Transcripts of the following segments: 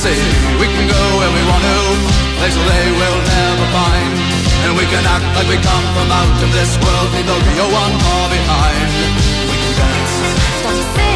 See, we can go where we want to, places they will never find. And we can act like we come from out of this world, leave the real one far behind. We can dance. Don't say.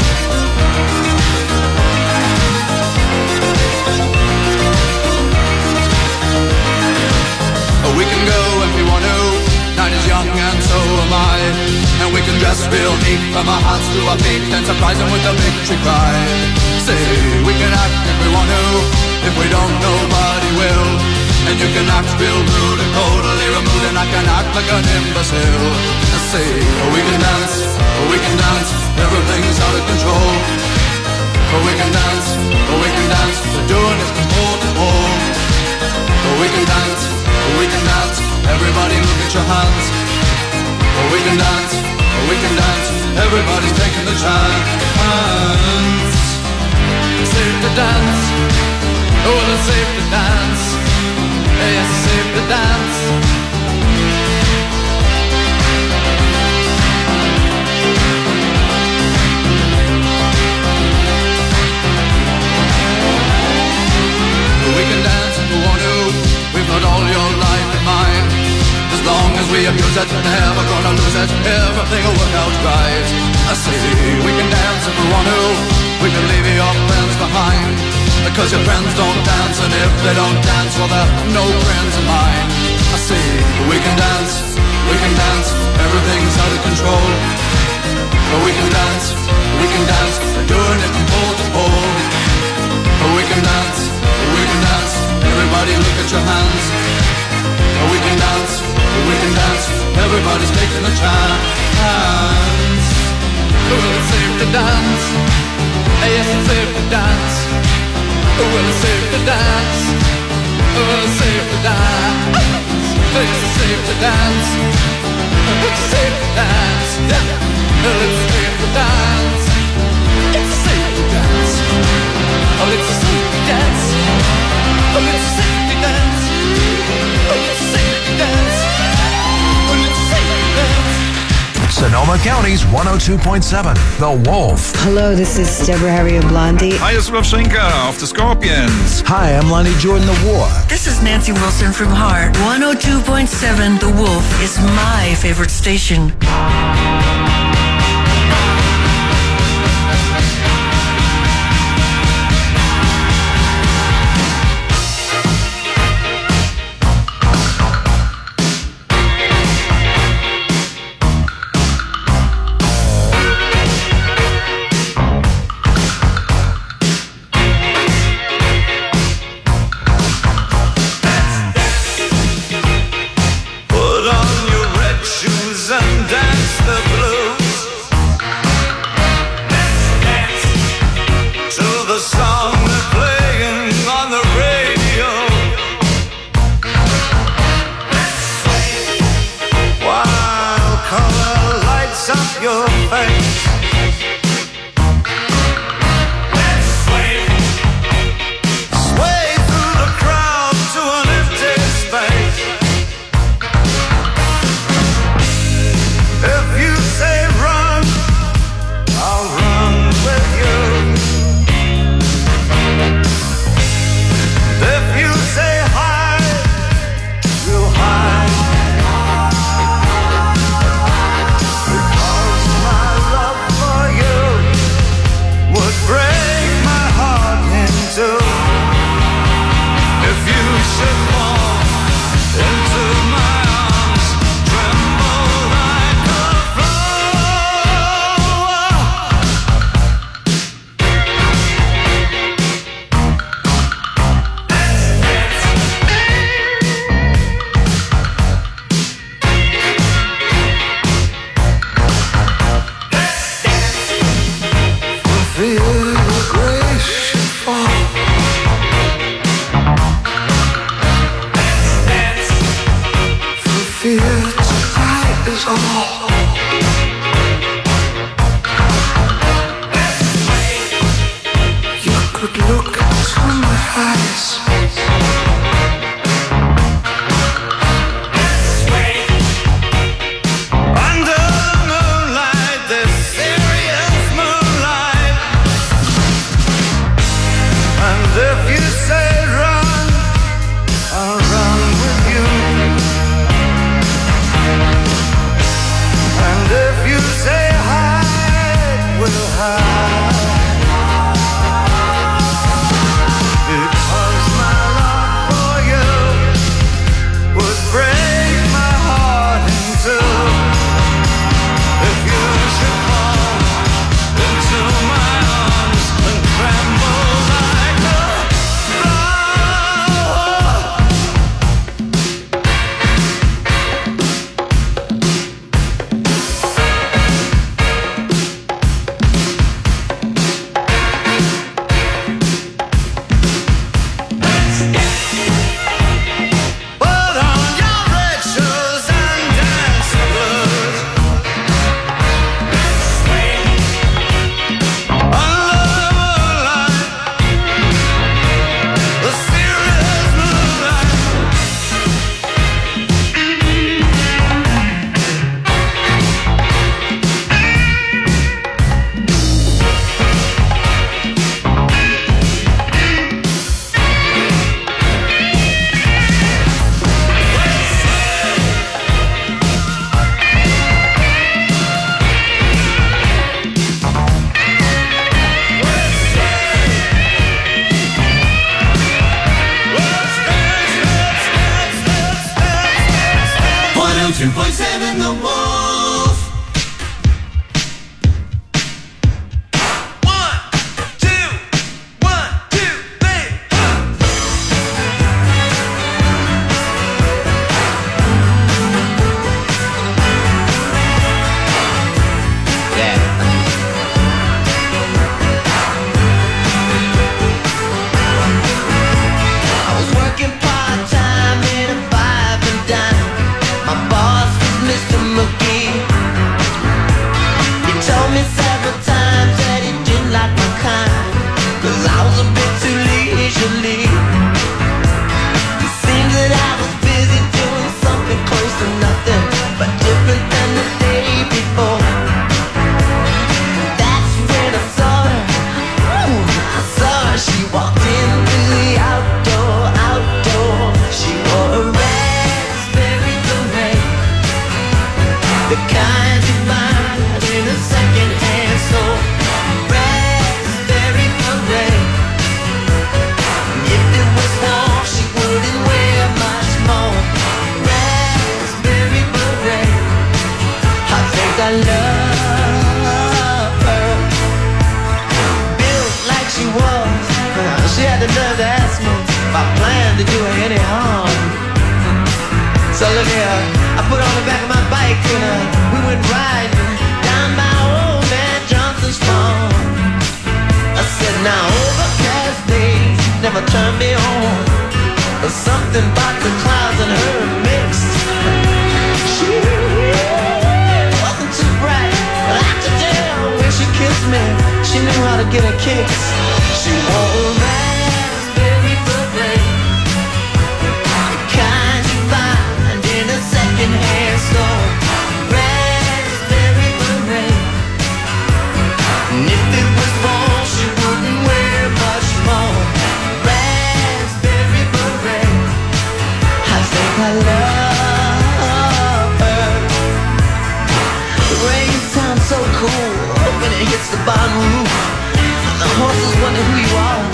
We can go if we want to, night is young and so am I. And we can dress real neat from our hearts to our feet and surprise them with a victory cry. Say, we can act if we want to, if we don't nobody will. And you can act real rude and totally removed, and I can act like an imbecile. Say, we can dance, everything's out of control. We can dance, we're doing it from pole to pole. We can dance, everybody look at your hands. We can dance, everybody's taking the chance. Safe to dance, oh it's safe to dance. Yes, it's safe to dance. We can dance if we want to, we've got all your life in mind. As long as we abuse it, never gonna lose it, everything will work out right. I say, we can dance if we want to, we can leave your friends behind. Because your friends don't dance, and if they don't dance, well they're no friends of mine. I say, we can dance, everything's out of control. But we can dance, we're doing it from pole to pole. But we can dance, everybody look at your hands. But we can dance, everybody's taking a chance. Well, it's safe to dance, yes it's safe to dance. Well, it's safe to dance, well it's safe to dance. It's safe to dance, it's safe to dance. Well, it's safe to dance, it's safe to dance. Oh, it's a safe dance. Oh, it's a safety dance. Oh, it's a safety dance. Oh, it's a safety dance. Sonoma County's 102.7, The Wolf. Hello, this is Deborah Harry of Blondie. Hi, it's Rob Schenker of the Scorpions. Hi, I'm Lonnie Jordan of War. This is Nancy Wilson from Heart. 102.7, The Wolf is my favorite station. If 102.7 The Wolf. So look here, I put on the back of my bike and we went riding down by old man Johnson's farm. I said, now overcast days never turn me on. There's something about the clouds and her mixed. She wasn't too bright, but I could tell when she kissed me, she knew how to get her kicks. She wore a raspberry beret, the kind you find in a second-hand store. Raspberry beret, and if it was wrong, she wouldn't wear much more. Raspberry beret, I think I love her. The rain sounds so cool when it hits the barn roof. The horses wonder who you are.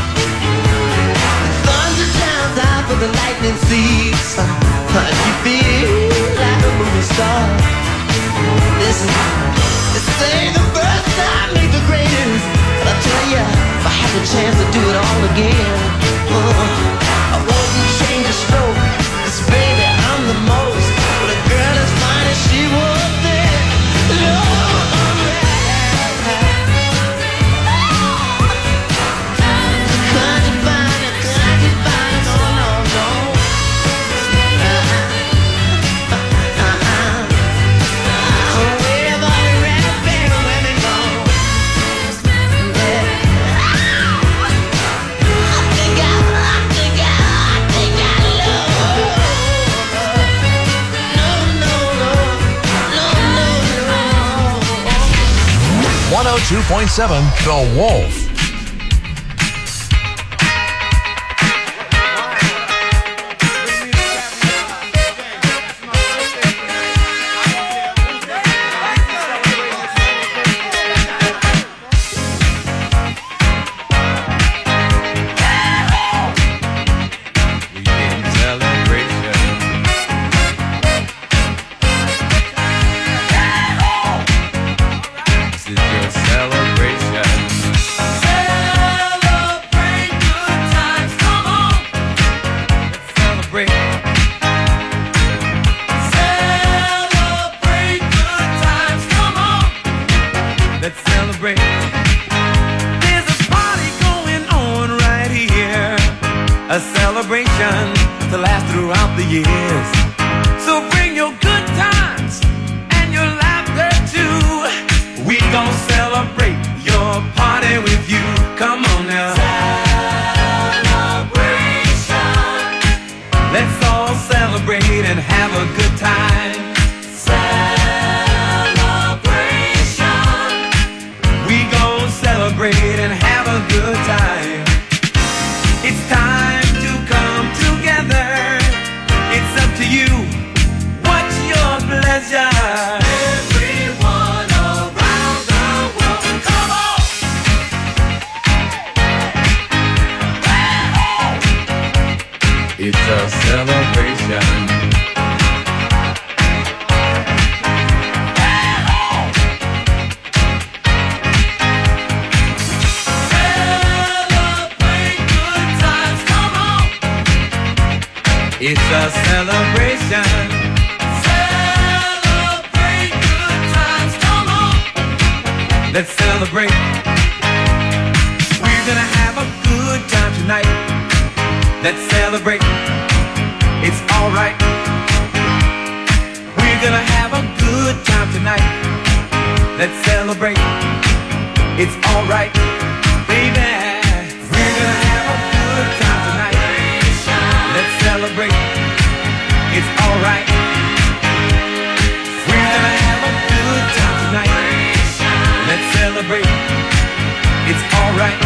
The thunder drowns out for the lightning seeds. You feel like a movie star. Listen, this ain't the first time, ain't the greatest. But I tell ya, if I had the chance to do it all again, I wouldn't change a stroke. 'Cause baby, I'm the most. But a girl as fine as she was then, Lord, Oh 2.7 The Wolf. A celebration to last throughout the years. So bring your good times and your laughter too. We gon' celebrate your party with you. Come on now. Celebration. Let's all celebrate and have a good time. Celebration. We gon' celebrate and have a good time. It's time to come together. It's up to you. What's your pleasure? Everyone around the world, come on! It's a celebration. It's a celebration. Celebrate good times, come on. Let's celebrate. We're gonna have a good time tonight. Let's celebrate. It's alright. We're gonna have a good time tonight. Let's celebrate. It's alright, baby. We're gonna have a good time tonight. Let's celebrate. It's alright. We're gonna have a good time tonight. Let's celebrate. It's alright.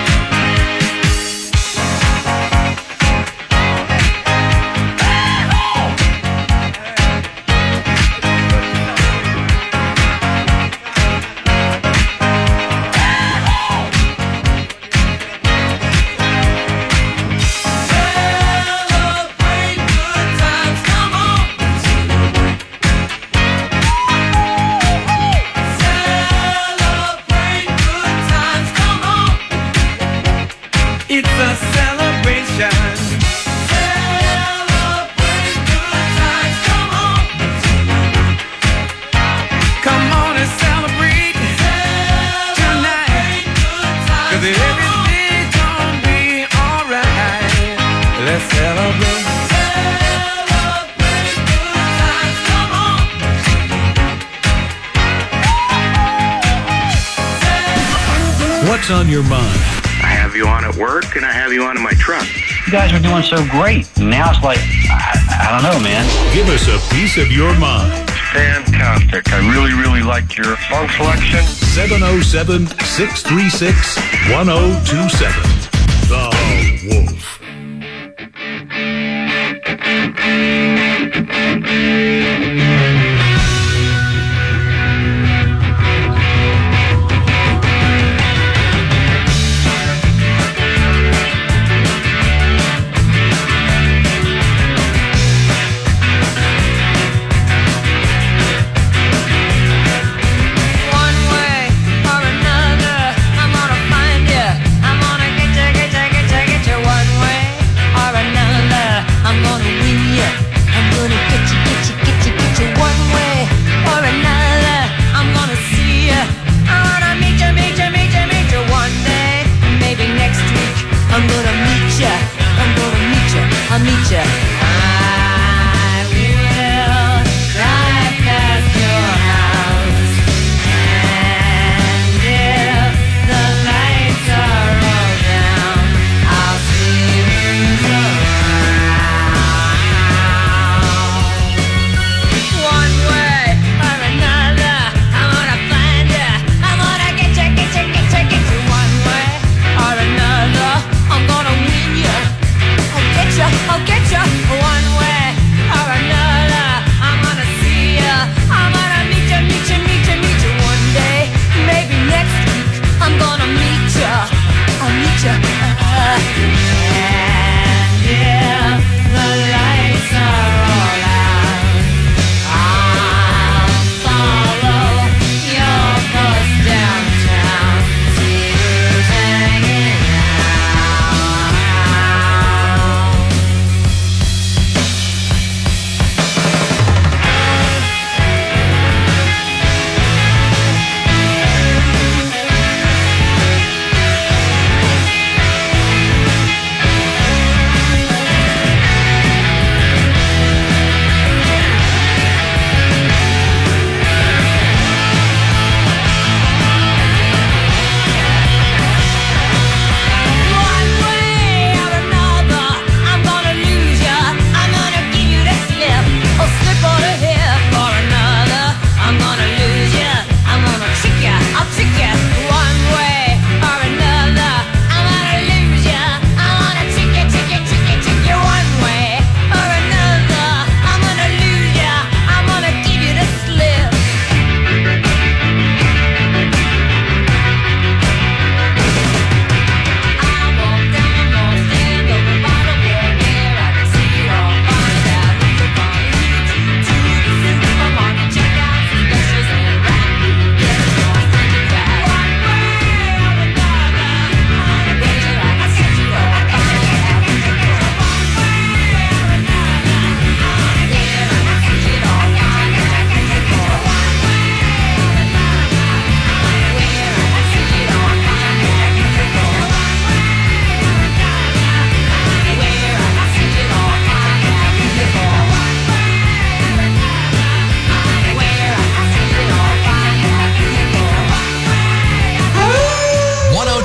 What's on your mind? I have you on at work and I have you on in my truck. You guys are doing so great. Now it's like, I don't know, man. Give us a piece of your mind. Fantastic. I really liked your song selection. 707-636-1027. The Wolf.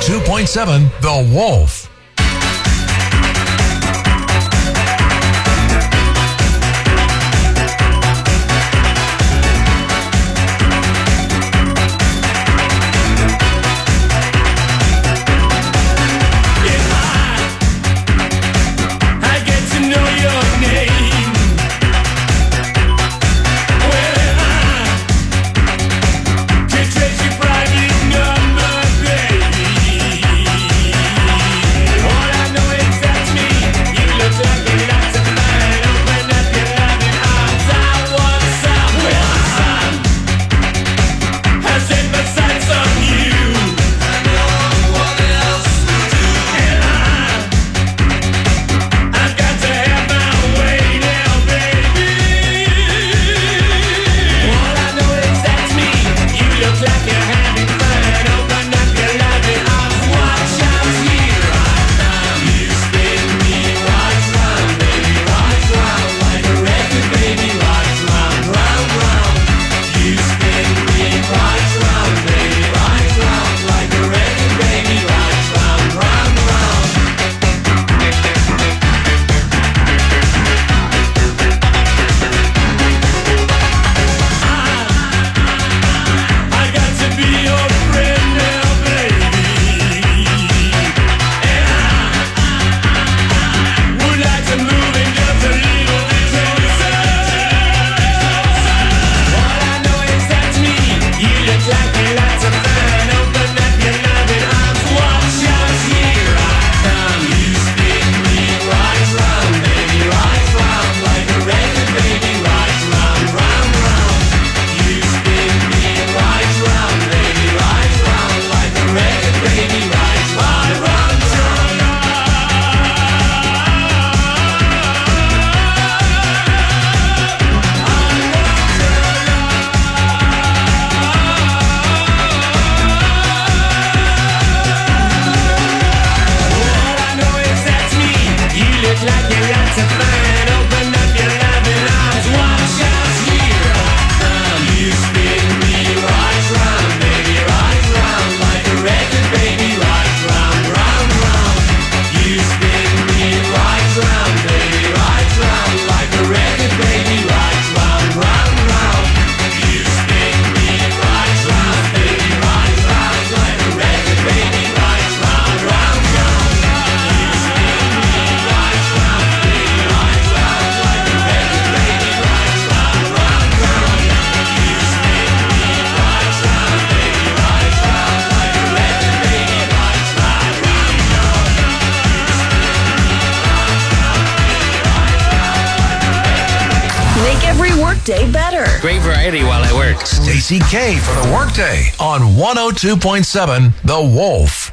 102.7 The Wolf. Day better. Great variety while I work. Stacey K for the Workday on 102.7 The Wolf.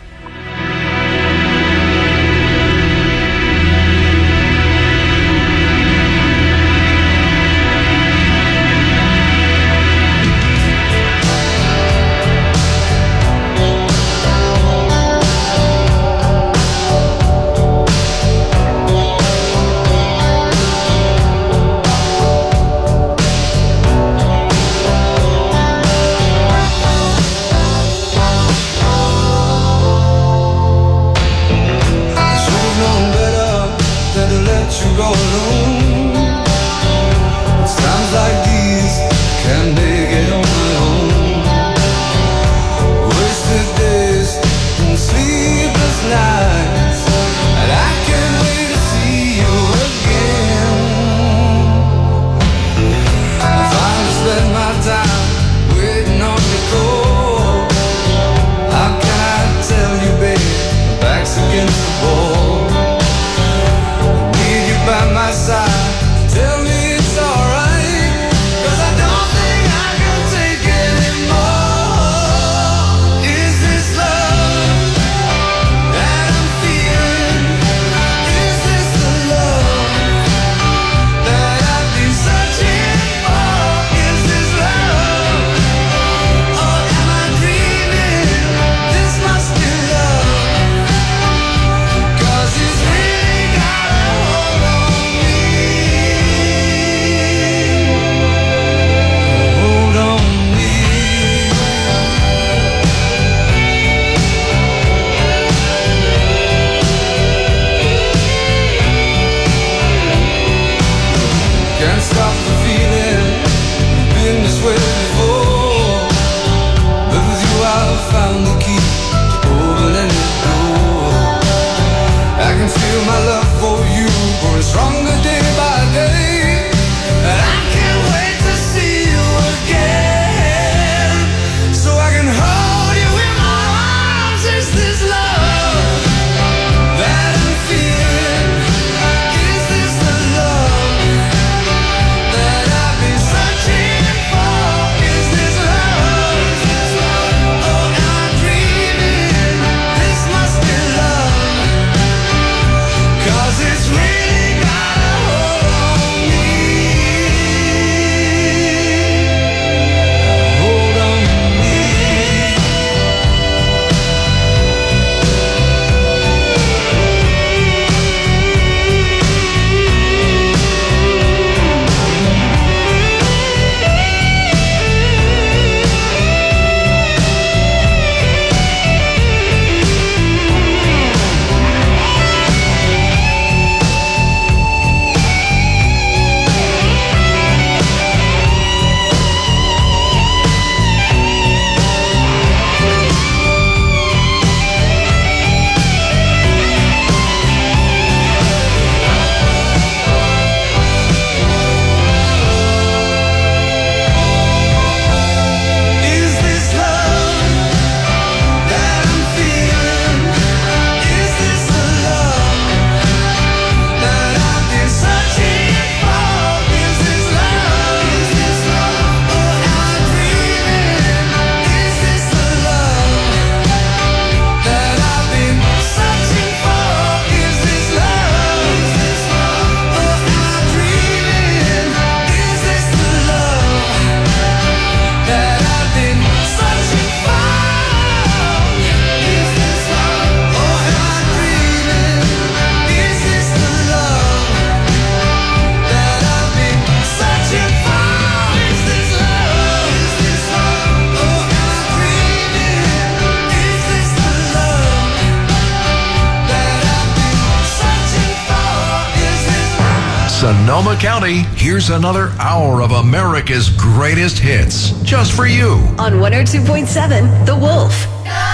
Sonoma County, here's another hour of America's greatest hits, just for you. On 102.7 The Wolf.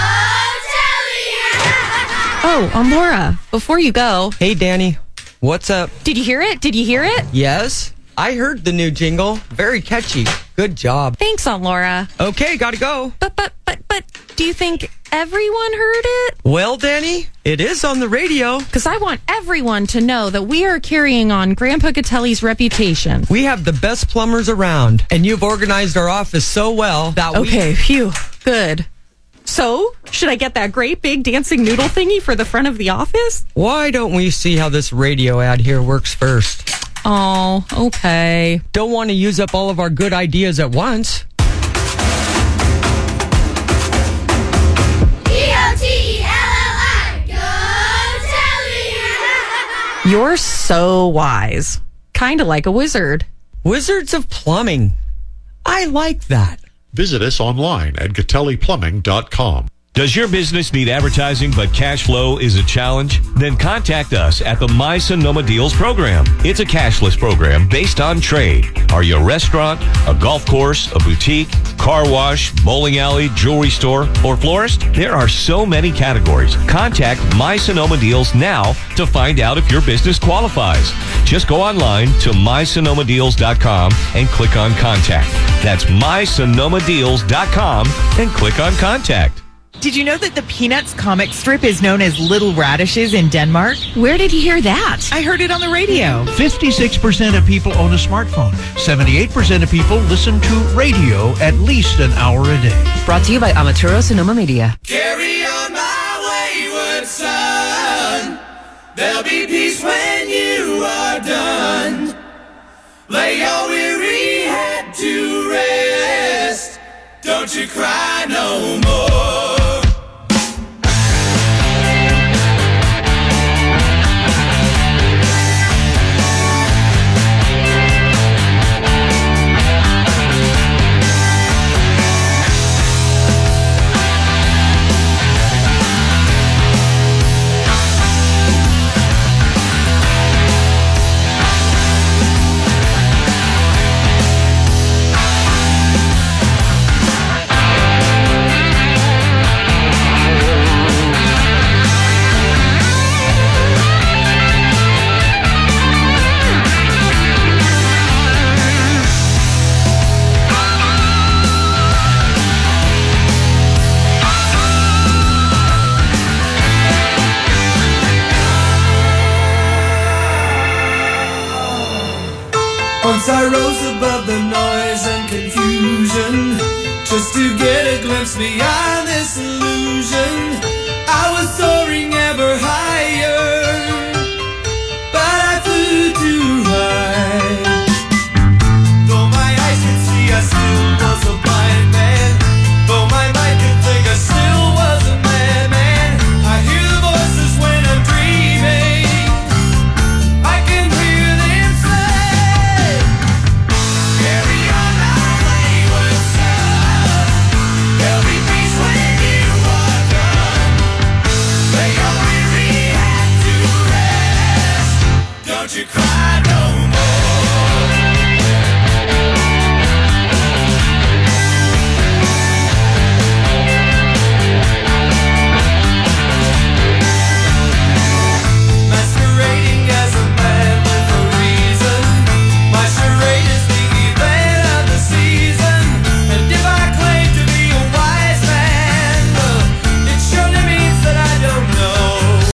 Oh, Laura, before you go. Hey, Danny. What's up? Did you hear it? Yes. I heard the new jingle. Very catchy. Good job. Thanks, Laura. Okay, gotta go. But, do you think everyone heard it? Well, Danny, it is on the radio. Because I want everyone to know that we are carrying on Grandpa Gatelli's reputation. We have the best plumbers around, and you've organized our office so well that Okay, phew. Good. So, should I get that great big dancing noodle thingy for the front of the office? Why don't we see how this radio ad here works first? Oh, okay. Don't want to use up all of our good ideas at once. G-O-T-E-L-L-I, Go Telly! You're so wise. Kind of like a wizard. Wizards of Plumbing. I like that. Visit us online at GatelliPlumbing.com. Does your business need advertising but cash flow is a challenge? Then contact us at the My Sonoma Deals program. It's a cashless program based on trade. Are you a restaurant, a golf course, a boutique, car wash, bowling alley, jewelry store, or florist? There are so many categories. Contact My Sonoma Deals now to find out if your business qualifies. Just go online to mysonomadeals.com and click on contact. That's mysonomadeals.com and click on contact. Did you know that the Peanuts comic strip is known as Little Radishes in Denmark? Where did you hear that? I heard it on the radio. 56% of people own a smartphone. 78% of people listen to radio at least an hour a day. Brought to you by Amaturo Sonoma Media. Carry on my wayward son. There'll be peace when you are done. Lay your weary head to rest. Don't you cry no more. Once I rose above the noise and confusion, just to get a glimpse beyond this illusion. I was soaring ever